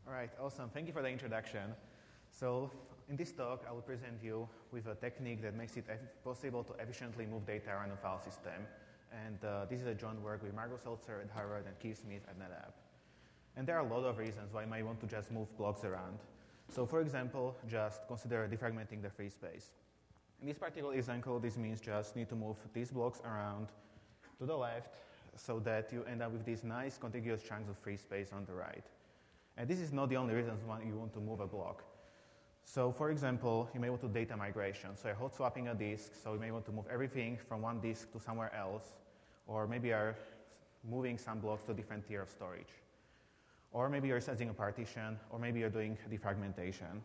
All right, awesome. Thank you for the introduction. So in this talk, I will present you with a technique that makes it possible to efficiently move data around a file system. And this is a joint work with Margot Seltzer at Harvard and Keith Smith at NetApp. And there are a lot of reasons why you might want to just move blocks around. So for example, just consider defragmenting the free space. In this particular example, this means just need to move these blocks around to the left so that you end up with these nice contiguous chunks of free space on the right. And this is not the only reason why you want to move a block. So for example, you may want to data migration. So you're hot swapping a disk, so you may want to move everything from one disk to somewhere else, or maybe you're moving some blocks to a different tier of storage. Or maybe you're setting a partition, or maybe you're doing defragmentation.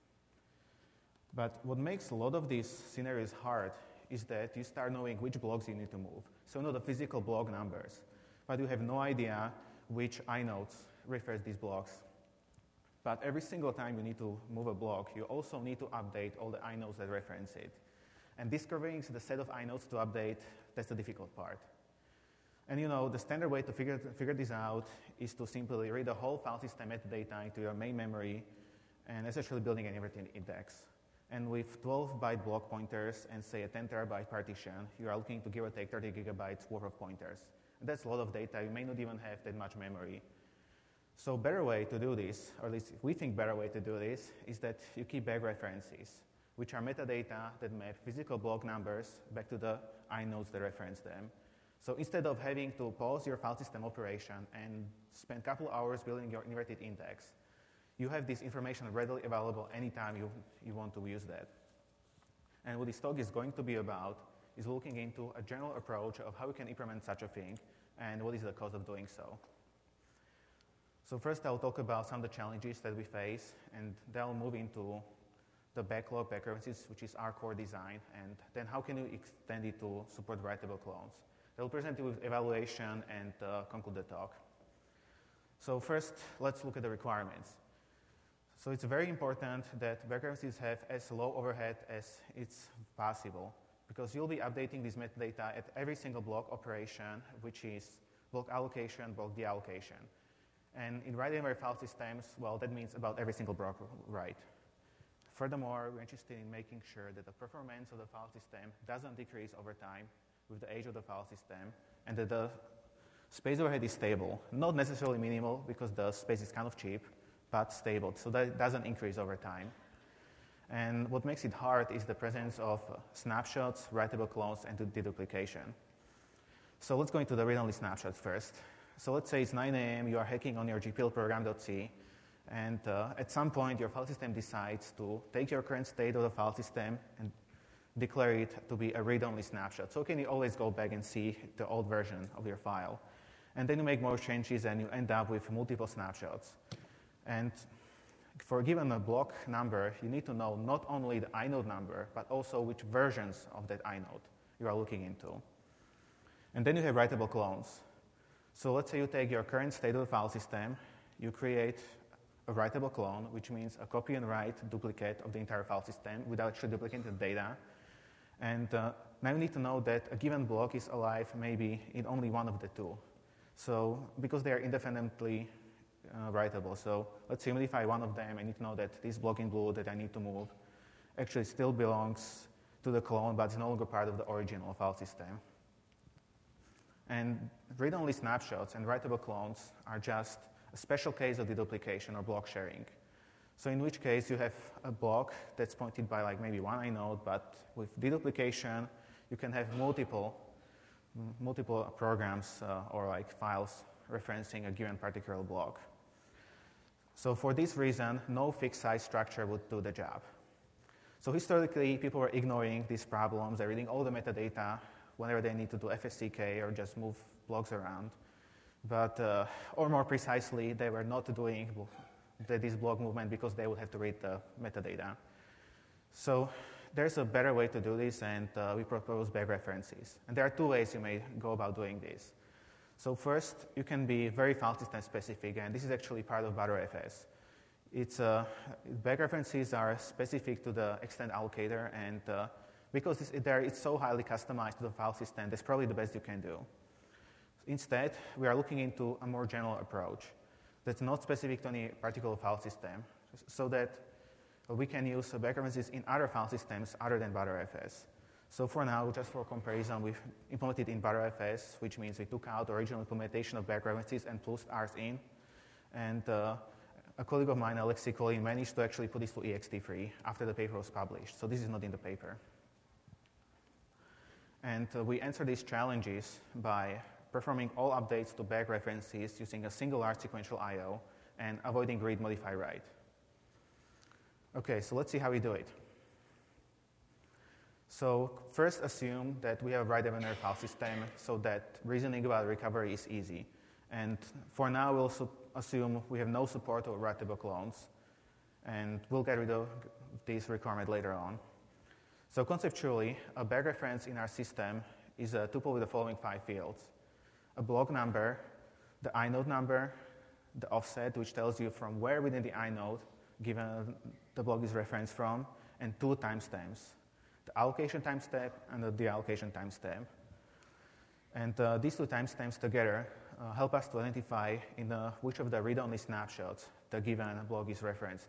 But what makes a lot of these scenarios hard is that you start knowing which blocks you need to move. So you know the physical block numbers, but you have no idea which inodes refers these blocks. But every single time you need to move a block, you also need to update all the inodes that reference it. And discovering the set of inodes to update, that's the difficult part. And you know, the standard way to figure this out is to simply read the whole file system metadata into your main memory and essentially building an inverted index. And with 12-byte block pointers and say a 10 terabyte partition, you are looking to give or take 30 gigabytes worth of pointers. And that's a lot of data. You may not even have that much memory. So better way to do this, or at least we think better way to do this, is that you keep back references, which are metadata that map physical block numbers back to the inodes that reference them. So instead of having to pause your file system operation and spend a couple hours building your inverted index, you have this information readily available anytime you want to use that. And what this talk is going to be about is looking into a general approach of how we can implement such a thing and what is the cost of doing so. So first I'll talk about some of the challenges that we face, and then I'll move into the backlog back references, which is our core design, and then how can you extend it to support writable clones. I'll present you with evaluation and conclude the talk. So first, let's look at the requirements. So it's very important that back references have as low overhead as it's possible, because you'll be updating this metadata at every single block operation, which is block allocation, block deallocation. And in write-anywhere file systems, well, that means about every single block write. Furthermore, we're interested in making sure that the performance of the file system doesn't decrease over time with the age of the file system, and that the space overhead is stable. Not necessarily minimal, because the space is kind of cheap, but stable, so that it doesn't increase over time. And what makes it hard is the presence of snapshots, writable clones, and deduplication. So let's go into the read-only snapshots first. So let's say it's 9 a.m., you are hacking on your GPL program.c, and at some point your file system decides to take your current state of the file system and declare it to be a read-only snapshot. So can you always go back and see the old version of your file? And then you make more changes and you end up with multiple snapshots. And for a given block number, you need to know not only the inode number, but also which versions of that inode you are looking into. And then you have writable clones. So let's say you take your current state of the file system, you create a writable clone, which means a copy and write duplicate of the entire file system without actually duplicating the data. And now you need to know that a given block is alive maybe in only one of the two. So because they are independently writable. So let's say modify one of them, I need to know that this block in blue that I need to move actually still belongs to the clone, but it's no longer part of the original file system. And read-only snapshots and writable clones are just a special case of deduplication or block sharing. So in which case you have a block that's pointed by like maybe one inode, but with deduplication you can have multiple programs or like files referencing a given particular block. So for this reason, no fixed size structure would do the job. So historically, people were ignoring these problems. They're reading all the metadata whenever they need to do FSCK or just move blocks around. But, or more precisely, they were not doing this block movement because they would have to read the metadata. So there's a better way to do this, and we propose back references. And there are two ways you may go about doing this. So first, you can be very file system specific, and this is actually part of ButterFS. Back references are specific to the extent allocator, and because it's so highly customized to the file system, that's probably the best you can do. Instead, we are looking into a more general approach. that's not specific to any particular file system, so that we can use back references in other file systems other than Btrfs. So for now, just for comparison, we've implemented in Btrfs, which means we took out the original implementation of back references and plugged ours in. And a colleague of mine, Alexei Kolin, managed to actually put this to ext3 after the paper was published. So this is not in the paper. And we answer these challenges by performing all updates to back references using a single large sequential I/O and avoiding read, modify, write. Okay, so let's see how we do it. So first assume that we have a write event file system so that reasoning about recovery is easy. And for now, we'll assume we have no support of writable clones. And we'll get rid of this requirement later on. So conceptually, a back reference in our system is a tuple with the following 5 fields: a block number, the inode number, the offset, which tells you from where within the inode given the block is referenced from, and 2 timestamps: the allocation timestamp and the deallocation timestamp. And these 2 timestamps together help us to identify in which of the read-only snapshots the given block is referenced.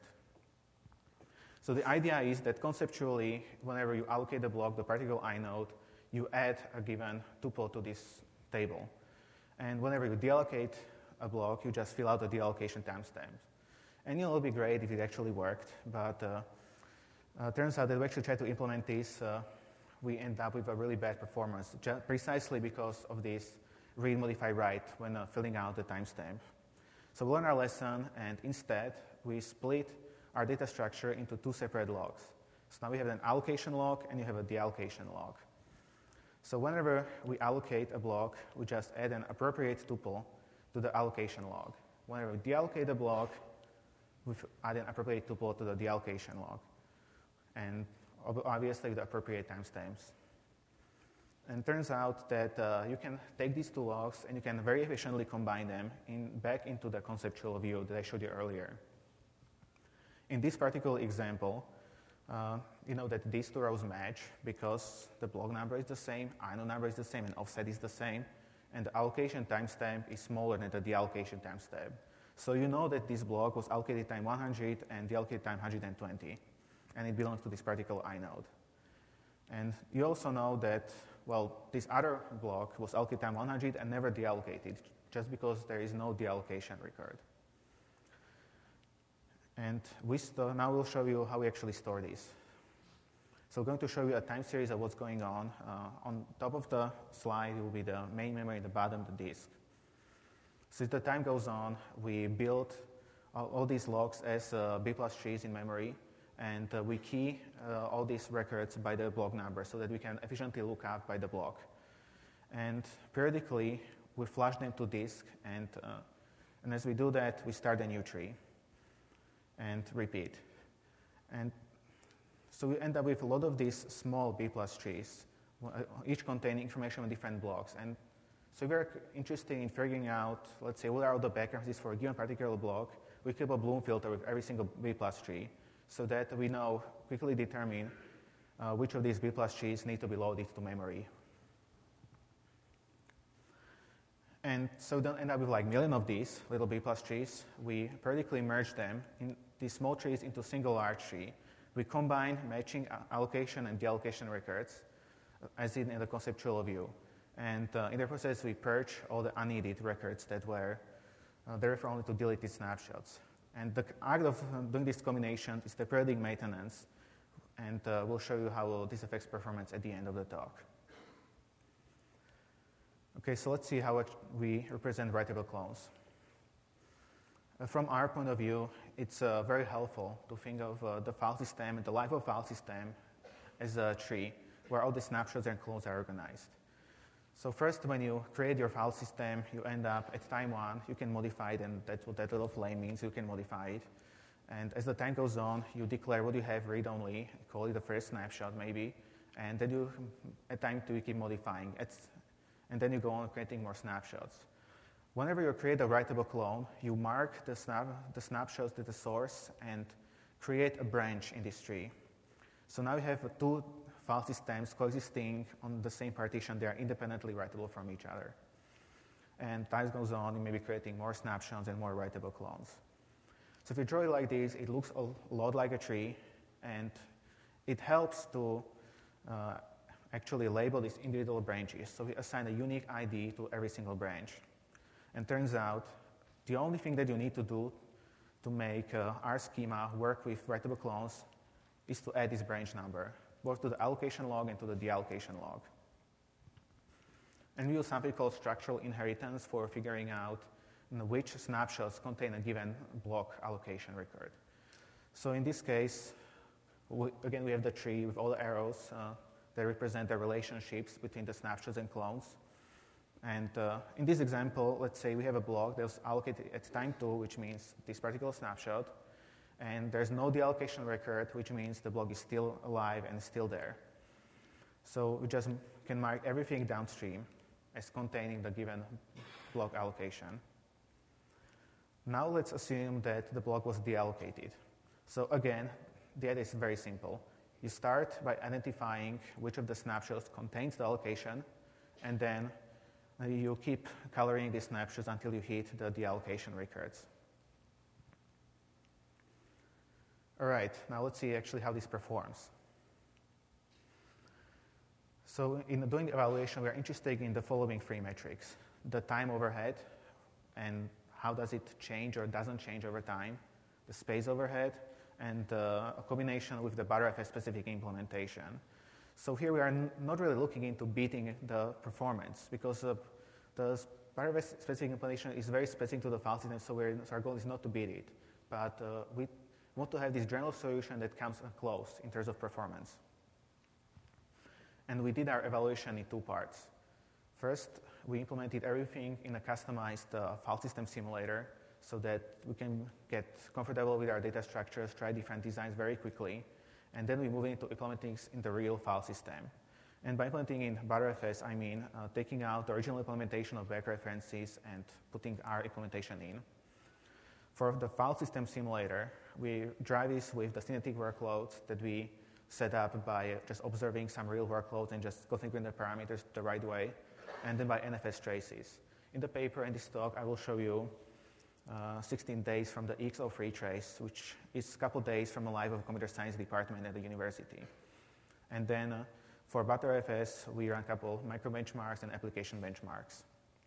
So the idea is that conceptually, whenever you allocate the block, the particular inode, you add a given tuple to this table. And whenever you deallocate a block, you just fill out the deallocation timestamps. And it will be great if it actually worked, but turns out that we actually tried to implement this, we end up with a really bad performance, precisely because of this read, modify, write when filling out the timestamp. So we learned our lesson, and instead, we split our data structure into 2 separate logs. So now we have an allocation log, and you have a deallocation log. So whenever we allocate a block, we just add an appropriate tuple to the allocation log. Whenever we deallocate a block, we add an appropriate tuple to the deallocation log. And obviously the appropriate timestamps. And it turns out that you can take these 2 logs and you can very efficiently combine them back into the conceptual view that I showed you earlier. In this particular example, you know that these 2 rows match because the block number is the same, inode number is the same, and offset is the same, and the allocation timestamp is smaller than the deallocation timestamp. So you know that this block was allocated time 100 and deallocated time 120, and it belongs to this particular inode. And you also know that, well, this other block was allocated time 100 and never deallocated, just because there is no deallocation record. And now we'll show you how we actually store these. So we're going to show you a time series of what's going on. On top of the slide will be the main memory, the bottom the disk. So as the time goes on, we build all these logs as B+ trees in memory, and we key all these records by the block number so that we can efficiently look up by the block. And periodically, we flush them to disk, and as we do that, we start a new tree and repeat. And so we end up with a lot of these small B+ trees, each containing information on different blocks. And so we're interested in figuring out, let's say, what are all the back references for a given particular block. We keep a Bloom filter with every single B+ tree so that we know, quickly determine which of these B+ trees need to be loaded to memory. And so then end up with like a million of these little B+ trees. We periodically merge them in these small trees into a single large tree. We combine matching allocation and deallocation records as in the conceptual view. And in the process, we purge all the unneeded records that were there refer only to deleted snapshots. And the act of doing this combination is the periodic maintenance. And we'll show you how this affects performance at the end of the talk. Okay, so let's see how we represent writable clones. From our point of view, it's very helpful to think of the file system and the life of file system as a tree where all the snapshots and clones are organized. So first, when you create your file system, you end up at time 1, you can modify it, and that's what that little flame means, you can modify it. And as the time goes on, you declare what you have read-only, call it the first snapshot maybe, and then you, at time 2, you keep modifying. And then you go on creating more snapshots. Whenever you create a writable clone, you mark the snapshots to the source and create a branch in this tree. So now you have 2 file systems coexisting on the same partition. They are independently writable from each other. and time goes on, you may be creating more snapshots and more writable clones. So if you draw it like this, it looks a lot like a tree, and it helps to actually label these individual branches. So we assign a unique ID to every single branch. And turns out the only thing that you need to do to make our schema work with writable clones is to add this branch number, both to the allocation log and to the deallocation log. And we use something called structural inheritance for figuring out which snapshots contain a given block allocation record. So in this case, again, we have the tree with all the arrows that represent the relationships between the snapshots and clones. And in this example, let's say we have a block that was allocated at time 2, which means this particular snapshot, and there's no deallocation record, which means the block is still alive and still there. So we just can mark everything downstream as containing the given block allocation. Now let's assume that the block was deallocated. So again, the idea is very simple. You start by identifying which of the snapshots contains the allocation, and then you keep coloring these snapshots until you hit the deallocation records. All right, now let's see actually how this performs. So in doing the evaluation, we're interested in the following three metrics: the time overhead, and how does it change or doesn't change over time, the space overhead, and a combination with the Btrfs specific implementation. So here we are not really looking into beating the performance, because the Btrfs specific implementation is very specific to the file system, so our goal is not to beat it. But we want to have this general solution that comes close in terms of performance. And we did our evaluation in two parts. First, we implemented everything in a customized file system simulator so that we can get comfortable with our data structures, try different designs very quickly, and then we move into implementing in the real file system. And by implementing in Btrfs, I mean taking out the original implementation of back references and putting our implementation in. For the file system simulator, we drive this with the synthetic workloads that we set up by just observing some real workloads and just configuring the parameters the right way, and then by NFS traces. In the paper and this talk, I will show you 16 days from the EX03 trace, which is a couple days from the life of a computer science department at the university. And then for Btrfs, we run a couple micro benchmarks and application benchmarks.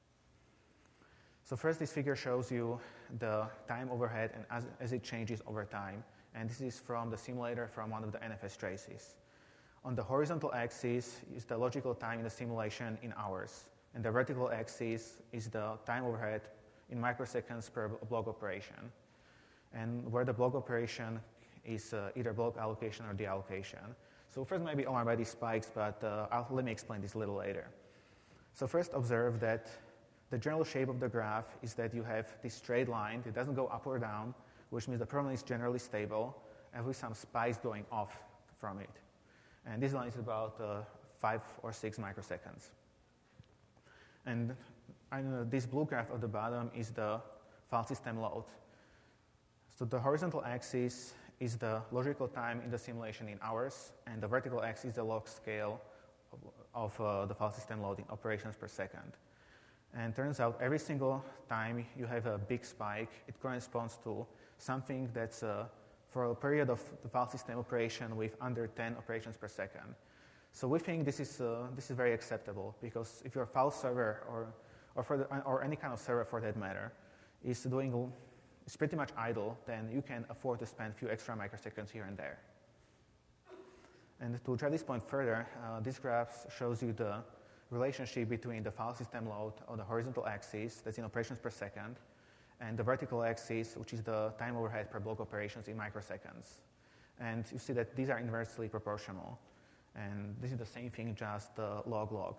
So first, this figure shows you the time overhead and as it changes over time. And this is from the simulator from one of the NFS traces. On the horizontal axis is the logical time in the simulation in hours. And the vertical axis is the time overhead in microseconds per block operation. And where the block operation is either block allocation or deallocation. So first maybe alarmed by these spikes, but let me explain this a little later. So first observe that the general shape of the graph is that you have this straight line. It doesn't go up or down, which means the problem is generally stable, and with some spikes going off from it. And this line is about 5 or 6 microseconds. And this blue graph at the bottom is the file system load. So the horizontal axis is the logical time in the simulation in hours, and the vertical axis is the log scale of the file system load in operations per second. And turns out every single time you have a big spike, it corresponds to something that's for a period of the file system operation with under 10 operations per second. So we think this is very acceptable, because if your file server or any kind of server for that matter is pretty much idle, then you can afford to spend a few extra microseconds here and there. And to drive this point further, this graph shows you the relationship between the file system load on the horizontal axis, that's in operations per second, and the vertical axis, which is the time overhead per block operations in microseconds. And you see that these are inversely proportional. And this is the same thing, just log-log.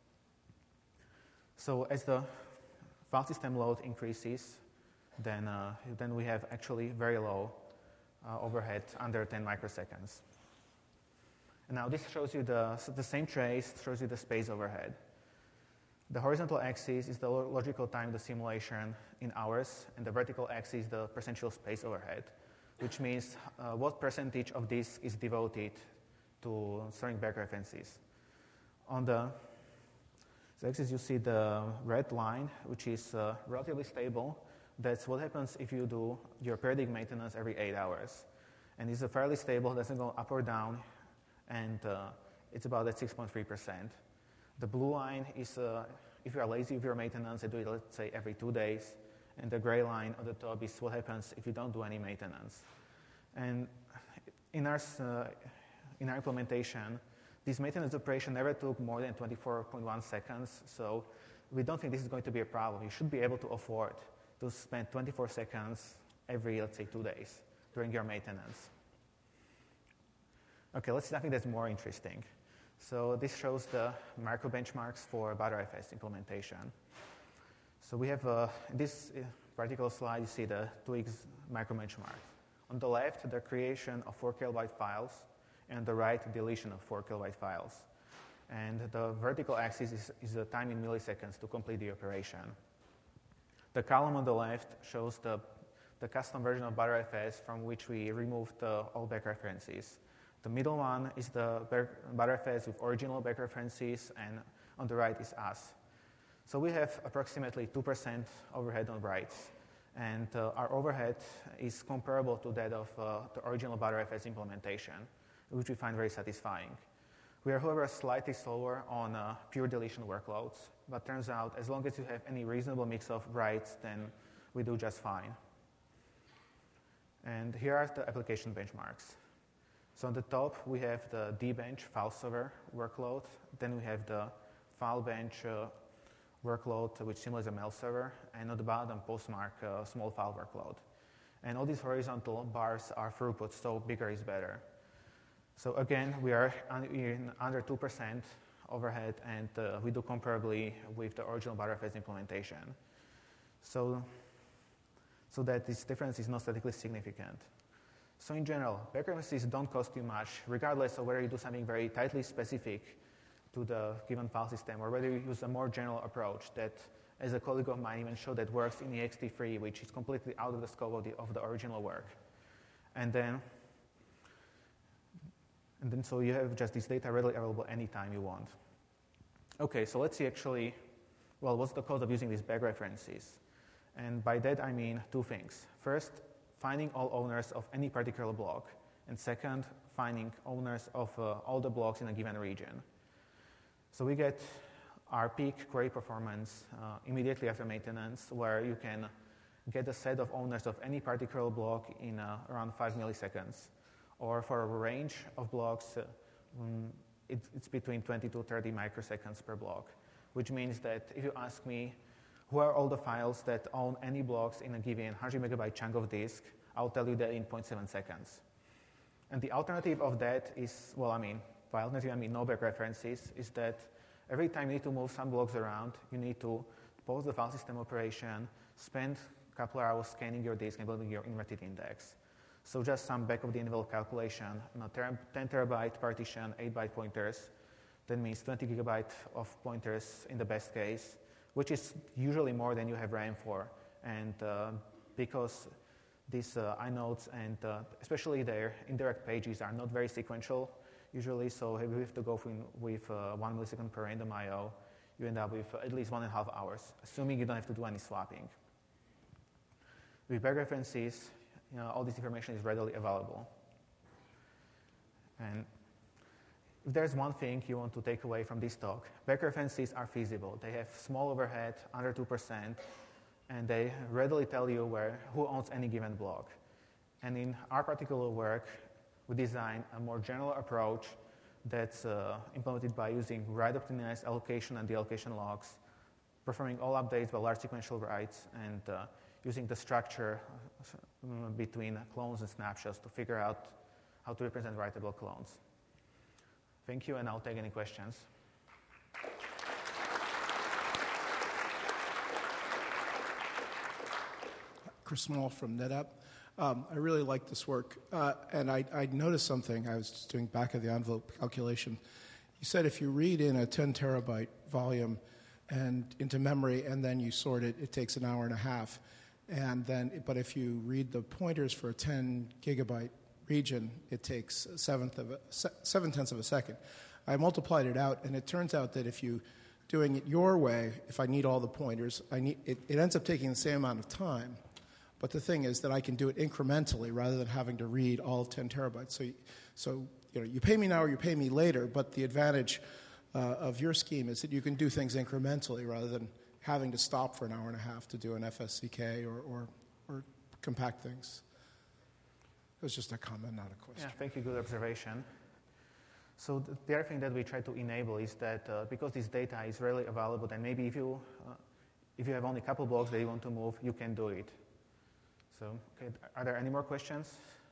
So as the file system load increases, then we have actually very low overhead, under 10 microseconds. And now this shows you the same trace, shows you the space overhead. The horizontal axis is the logical time of the simulation in hours, and the vertical axis is the percentual space overhead, which means what percentage of this is devoted to storing back references. On the So axis, you see the red line, which is relatively stable. That's what happens if you do your periodic maintenance every 8 hours. And it's fairly stable, doesn't go up or down, and it's about at 6.3%. The blue line is if you are lazy with your maintenance, you do it, let's say, every 2 days. And the gray line at the top is what happens if you don't do any maintenance. And in our implementation, this maintenance operation never took more than 24.1 seconds, so we don't think this is going to be a problem. You should be able to afford to spend 24 seconds every, let's say, 2 days during your maintenance. Okay, let's see something that's more interesting. So this shows the micro benchmarks for ButterFS implementation. So we have, in this particular slide, you see the Twix micro benchmarks. On the left, the creation of 4 kilobyte files, and on the right, deletion of 4 kilobyte files. And the vertical axis is the time in milliseconds to complete the operation. The column on the left shows the custom version of ButterFS from which we removed all back references. The middle one is the ButterFS with original back references, and on the right is us. So we have approximately 2% overhead on writes, and our overhead is comparable to that of the original ButterFS implementation, which we find very satisfying. We are, however, slightly slower on pure deletion workloads, but turns out as long as you have any reasonable mix of writes, then we do just fine. And here are the application benchmarks. So on the top, we have the dbench file server workload. Then we have the filebench workload, which simulates a mail server. And on the bottom, Postmark small file workload. And all these horizontal bars are throughput, so bigger is better. So again, we are in under 2% overhead, and we do comparably with the original ButterFS implementation. So that this difference is not statistically significant. So in general, back references don't cost you much, regardless of whether you do something very tightly specific to the given file system, or whether you use a more general approach that, as a colleague of mine even showed, that works in ext3, which is completely out of the scope of the original work. And then so you have just this data readily available anytime you want. Okay, so let's see actually, well, what's the cost of using these back references? And by that I mean two things. First, finding all owners of any particular block. And second, finding owners of all the blocks in a given region. So we get our peak query performance immediately after maintenance, where you can get a set of owners of any particular block in around 5 milliseconds. Or for a range of blocks, it's between 20 to 30 microseconds per block, which means that if you ask me, who are all the files that own any blocks in a given 100 megabyte chunk of disk, I'll tell you that in 0.7 seconds. And the alternative of that is, well, by alternative I mean no back references, is that every time you need to move some blocks around, you need to pause the file system operation, spend a couple of hours scanning your disk and building your inverted index. So just some back-of-the-envelope calculation, 10 terabyte partition, 8 byte pointers, that means 20 gigabyte of pointers in the best case, which is usually more than you have RAM for. And because these inodes and especially their indirect pages are not very sequential usually, so if you have to go with 1 millisecond per random I/O, you end up with at least 1.5 hours, assuming you don't have to do any swapping. With back references, all this information is readily available. And if there's one thing you want to take away from this talk, back references are feasible. They have small overhead, under 2%, and they readily tell you who owns any given block. And in our particular work, we designed a more general approach that's implemented by using write-optimized allocation and deallocation logs, performing all updates by large sequential writes, and using the structure between clones and snapshots to figure out how to represent writable clones. Thank you, and I'll take any questions. Chris Small from NetApp. I really like this work, and I noticed something. I was just doing back-of-the-envelope calculation. You said if you read in a 10 terabyte volume and into memory, and then you sort it, it takes an hour and a half. But if you read the pointers for a 10 gigabyte region, it takes 7/10 of a second. I multiplied it out, and it turns out that if you doing it your way, if I need all the pointers, it ends up taking the same amount of time. But the thing is that I can do it incrementally rather than having to read all 10 terabytes. So you pay me now or you pay me later, but the advantage of your scheme is that you can do things incrementally rather than having to stop for an hour and a half to do an FSCK or compact things. It was just a comment, not a question. Yeah, thank you. Good observation. So the other thing that we try to enable is that because this data is rarely available, then maybe if you have only a couple blocks that you want to move, you can do it. So, okay, are there any more questions?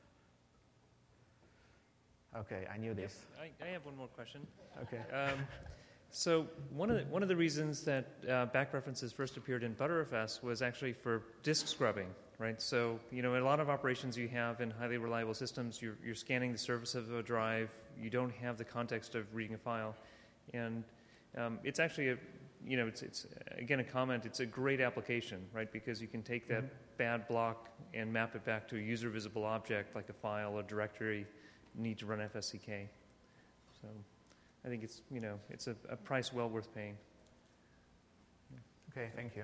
Okay, I knew this. Yes, I have one more question. Okay. So one of the reasons that back references first appeared in Btrfs was actually for disk scrubbing, right? So in a lot of operations you have in highly reliable systems, you're scanning the surface of a drive. You don't have the context of reading a file, and it's actually it's again a comment. It's a great application, right? Because you can take that bad block and map it back to a user visible object like a file or directory. Need to run FSCK. So I think it's it's a price well worth paying. Okay, thank you.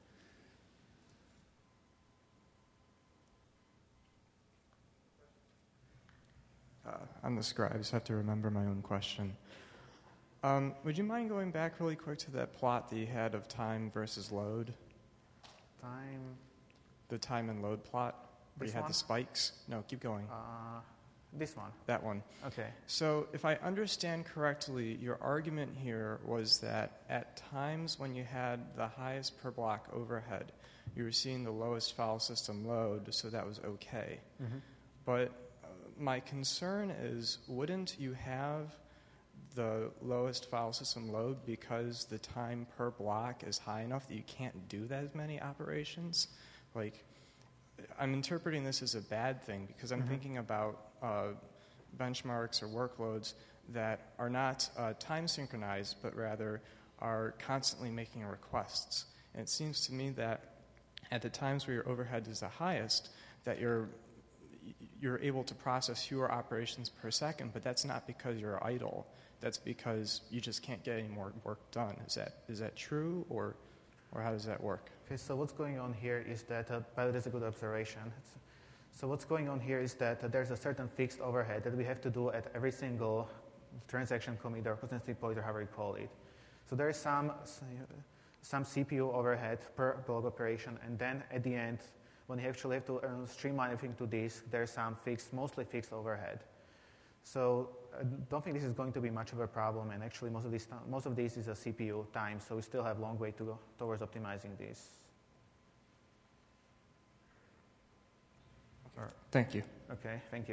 Yeah. I'm the scribe, I just have to remember my own question. Would you mind going back really quick to that plot that you had of time versus load? Time? The time and load plot where This you had one? the spikes? No, keep going. This one. That one. Okay. So if I understand correctly, your argument here was that at times when you had the highest per block overhead, you were seeing the lowest file system load, so that was okay. Mm-hmm. But my concern is, wouldn't you have the lowest file system load because the time per block is high enough that you can't do that as many operations? Like, I'm interpreting this as a bad thing because I'm thinking about benchmarks or workloads that are not time synchronized, but rather are constantly making requests. And it seems to me that at the times where your overhead is the highest, that you're able to process fewer operations per second, but that's not because you're idle. That's because you just can't get any more work done. Is that true, or how does that work? Okay, so what's going on here is that, but it is a good observation. So what's going on here is that there's a certain fixed overhead that we have to do at every single transaction commit or consistency point or however you call it. So there is some CPU overhead per block operation, and then at the end, when you actually have to streamline everything to disk, there's some mostly fixed overhead. So I don't think this is going to be much of a problem, and actually most of this is a CPU time, so we still have a long way to go towards optimizing this. Thank you. Okay, thank you.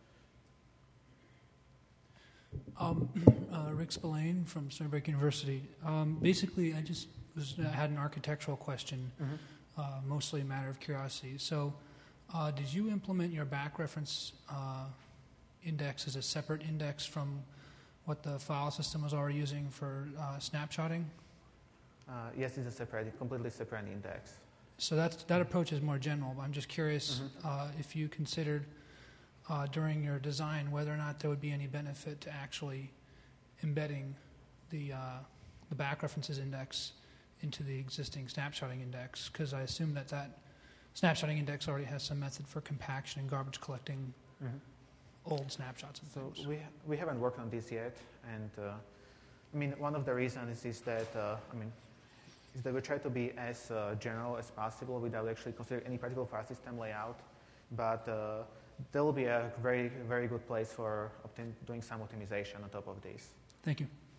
Rick Spillane from Stony Brook University. Basically, I had an architectural question, mostly a matter of curiosity. So, did you implement your back reference index as a separate index from what the file system was already using for snapshotting? Yes, it's a completely separate index. So that approach is more general, but I'm just curious if you considered during your design whether or not there would be any benefit to actually embedding the back references index into the existing snapshotting index, because I assume that snapshotting index already has some method for compaction and garbage collecting old snapshots and things. So we haven't worked on this yet, and one of the reasons is that we try to be as general as possible without actually considering any particular file system layout, but there will be a very, very good place for doing some optimization on top of this. Thank you.